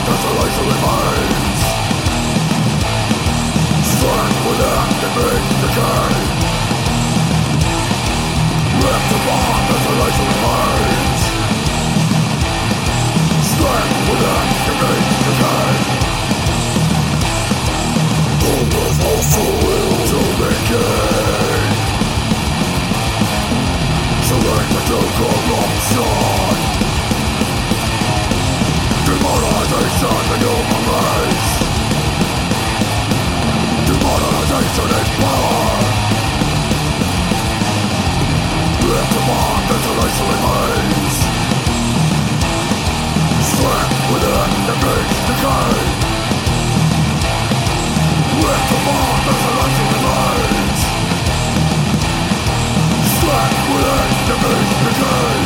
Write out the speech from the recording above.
desolation remains. Strength within can meet decay. Ripped apart, desolation remains. Strength within can meet decay. All was also will to begin. Surrender to corruption. Demoralization in human race. Demoralization in power. Ripped apart, desolation remains. Strength within the meat decay. Ripped apart, desolation remains. Strength within the meat decay.